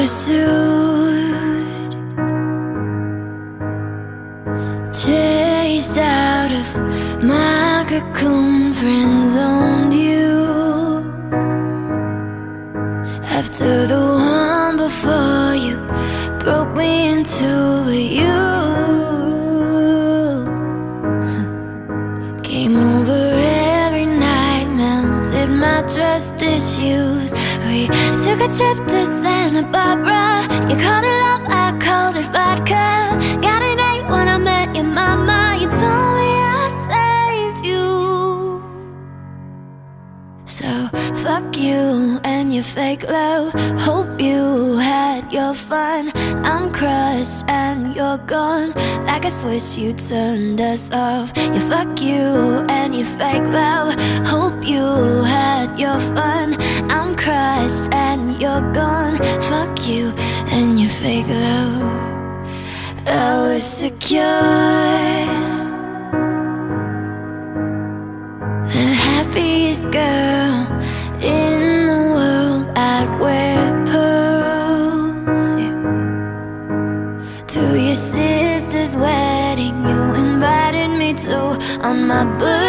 pursued, chased out of my cocoon, friends owned you. After the one before you broke me into you, came over every night, melted my trust issues. We took a trip to Santa Barbara. You called it love, I called it vodka. Got an 8 when I met your mama. You told me I saved you. So fuck you and your fake love. Hope you had your fun. I'm crushed and you're gone. Like a switch you turned us off. You fuck you and your fake love. Hope you had your fun. I'm crushed and you're gone. Fuck you and your fake love. I was secure, the happiest girl in the world. I'd wear pearls, yeah. To your sister's wedding you invited me to on my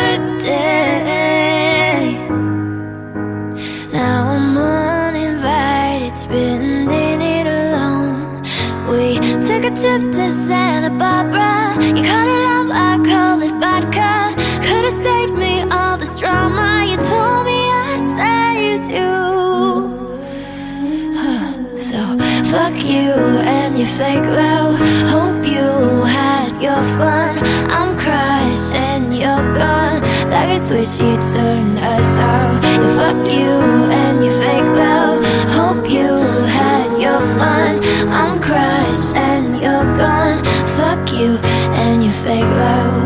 birthday. Now I'm uninvited, spending it alone. We took a trip to Santa Barbara. You called it love, I called it vodka. Could've saved me all this drama. You told me I saved you. So fuck you and your fake love. Hope you had your fun. I'm crushed and you're gone. Like a switch you turned us off. You fuck you and your fake love. Hope you had your fun. I'm crushed and you're gone. Fuck you and your fake love.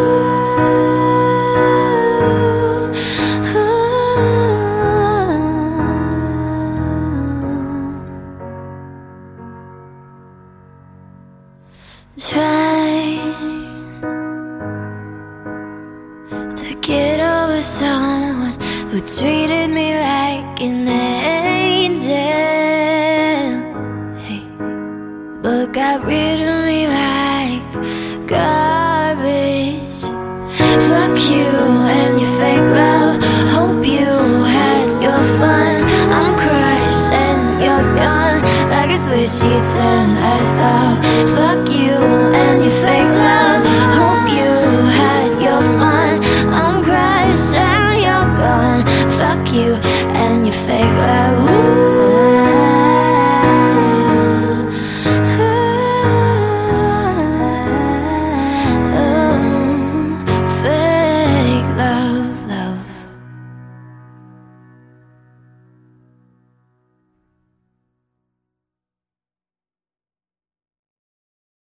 Trying to get over someone who treated me like an angel, hey, but got rid of me like garbage. Fuck you and your fake love. Hope you had your fun. I'm crushed and you're gone. Like a switch you turned us off. Fuck you and your fake love. Hope you had your fun. I'm crushed and you're gone. Fuck you and your fake love.